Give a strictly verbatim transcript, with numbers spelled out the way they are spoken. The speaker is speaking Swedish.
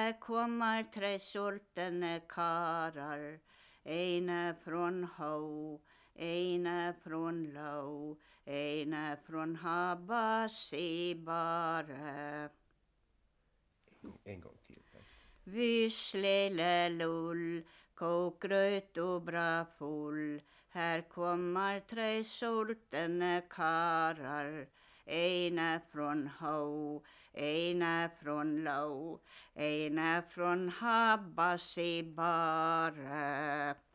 Här kommer tre sultne karar, ena från Ho, ena från Lo, ena från Habasibare. En gång till. Vysslele lull, kokgröt och bra full. Här kommer tre sultne karar, ena från Ho, ena från Lo, ena från Habasibare.